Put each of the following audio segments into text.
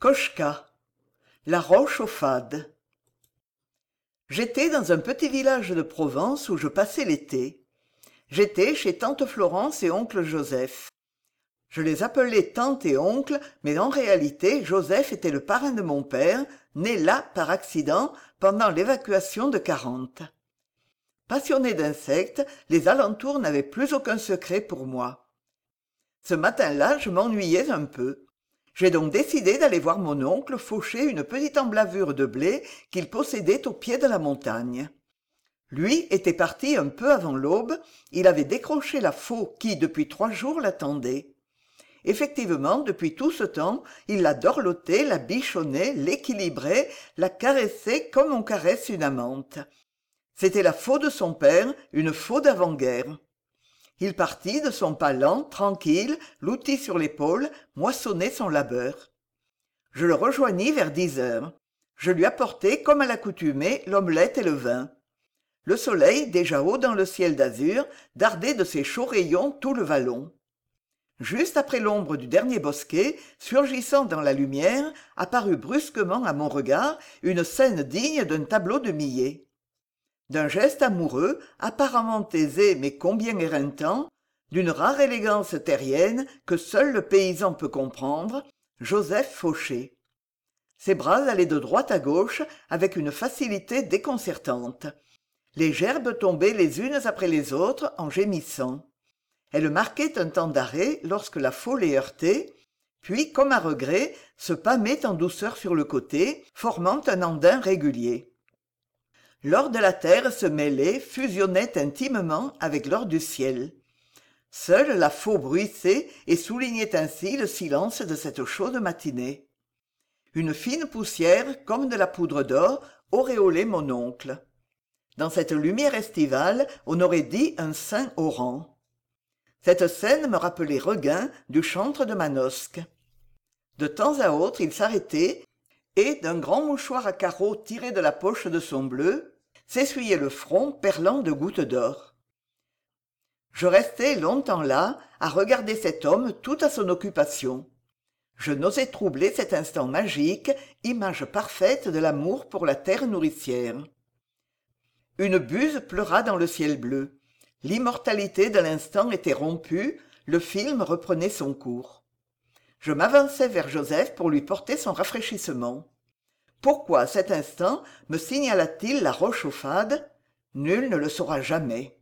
Koshka, la roche aux fades. J'étais dans un petit village de Provence où je passais l'été. J'étais chez tante Florence et oncle Joseph. Je les appelais tante et oncle, mais en réalité Joseph était le parrain de mon père, né là par accident pendant l'évacuation de 40. Passionné d'insectes, les alentours n'avaient plus aucun secret pour moi. Ce matin-là, je m'ennuyais un peu. J'ai donc décidé d'aller voir mon oncle faucher une petite emblavure de blé qu'il possédait au pied de la montagne. Lui était parti un peu avant l'aube, il avait décroché la faux qui, depuis 3 jours, l'attendait. Effectivement, depuis tout ce temps, il la dorlotait, la bichonnait, l'équilibrait, la caressait comme on caresse une amante. C'était la faux de son père, une faux d'avant-guerre. Il partit de son pas lent, tranquille, l'outil sur l'épaule, moissonner son labeur. Je le rejoignis vers 10 heures. Je lui apportai, comme à l'accoutumée, l'omelette et le vin. Le soleil, déjà haut dans le ciel d'azur, dardait de ses chauds rayons tout le vallon. Juste après l'ombre du dernier bosquet, surgissant dans la lumière, apparut brusquement à mon regard une scène digne d'un tableau de Millet. D'un geste amoureux, apparemment aisé mais combien éreintant, d'une rare élégance terrienne que seul le paysan peut comprendre, Joseph fauchait. Ses bras allaient de droite à gauche avec une facilité déconcertante. Les gerbes tombaient les unes après les autres en gémissant. Elles marquaient un temps d'arrêt lorsque la faux les heurtait, puis, comme à regret, se pâmaient en douceur sur le côté, formant un andin régulier. L'or de la terre se mêlait, fusionnait intimement avec l'or du ciel. Seule la faux bruissait et soulignait ainsi le silence de cette chaude matinée. Une fine poussière, comme de la poudre d'or, auréolait mon oncle. Dans cette lumière estivale, on aurait dit un saint orant. Cette scène me rappelait Regain du chantre de Manosque. De temps à autre, il s'arrêtait et, d'un grand mouchoir à carreaux tiré de la poche de son bleu, s'essuyait le front perlant de gouttes d'or. Je restai longtemps là, à regarder cet homme tout à son occupation. Je n'osais troubler cet instant magique, image parfaite de l'amour pour la terre nourricière. Une buse pleura dans le ciel bleu. L'immortalité de l'instant était rompue, le film reprenait son cours. Je m'avançai vers Joseph pour lui porter son rafraîchissement. Pourquoi, à cet instant, me signala-t-il la roche aux fades ? Nul ne le saura jamais.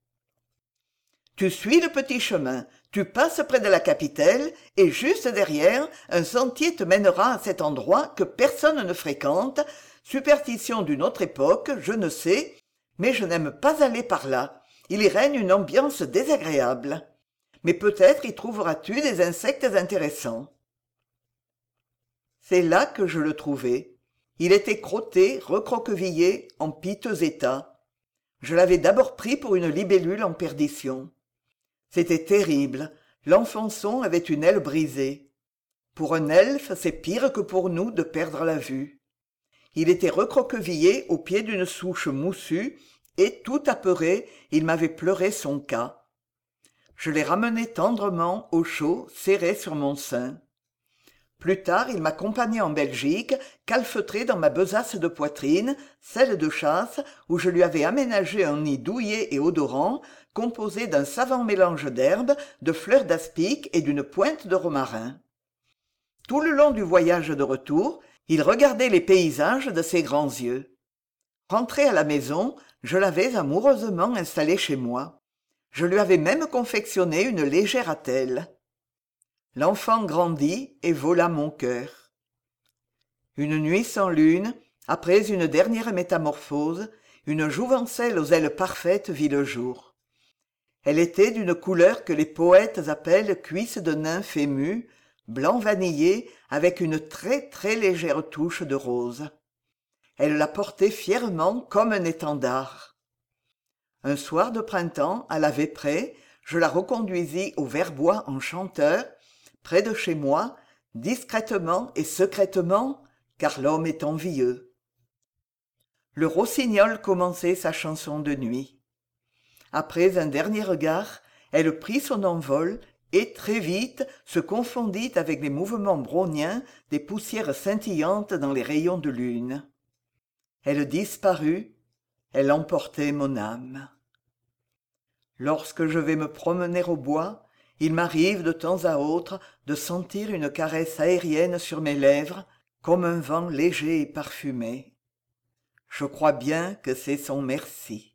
Tu suis le petit chemin, tu passes près de la capitelle, et juste derrière, un sentier te mènera à cet endroit que personne ne fréquente, superstition d'une autre époque, je ne sais, mais je n'aime pas aller par là. Il y règne une ambiance désagréable. Mais peut-être y trouveras-tu des insectes intéressants. C'est là que je le trouvai. Il était crotté, recroquevillé, en piteux état. Je l'avais d'abord pris pour une libellule en perdition. C'était terrible. L'enfonçon avait une aile brisée. Pour un elfe, c'est pire que pour nous de perdre la vue. Il était recroquevillé au pied d'une souche moussue, et, tout apeuré, il m'avait pleuré son cas. Je l'ai ramené tendrement, au chaud, serré sur mon sein. Plus tard, il m'accompagnait en Belgique, calfeutré dans ma besace de poitrine, celle de chasse, où je lui avais aménagé un nid douillet et odorant, composé d'un savant mélange d'herbes, de fleurs d'aspic et d'une pointe de romarin. Tout le long du voyage de retour, il regardait les paysages de ses grands yeux. Rentré à la maison, je l'avais amoureusement installé chez moi. Je lui avais même confectionné une légère attelle. L'enfant grandit et vola mon cœur. Une nuit sans lune, après une dernière métamorphose, une jouvencelle aux ailes parfaites vit le jour. Elle était d'une couleur que les poètes appellent cuisse de nymphe émue, blanc vanillé avec une très très légère touche de rose. Elle la portait fièrement comme un étendard. Un soir de printemps, à la Vesprée, je la reconduisis au Verbois en chanteur, près de chez moi, discrètement et secrètement, car l'homme est envieux. Le rossignol commençait sa chanson de nuit. Après un dernier regard, elle prit son envol et très vite se confondit avec les mouvements browniens des poussières scintillantes dans les rayons de lune. Elle disparut, elle emportait mon âme. Lorsque je vais me promener au bois, il m'arrive de temps à autre de sentir une caresse aérienne sur mes lèvres, comme un vent léger et parfumé. Je crois bien que c'est son merci.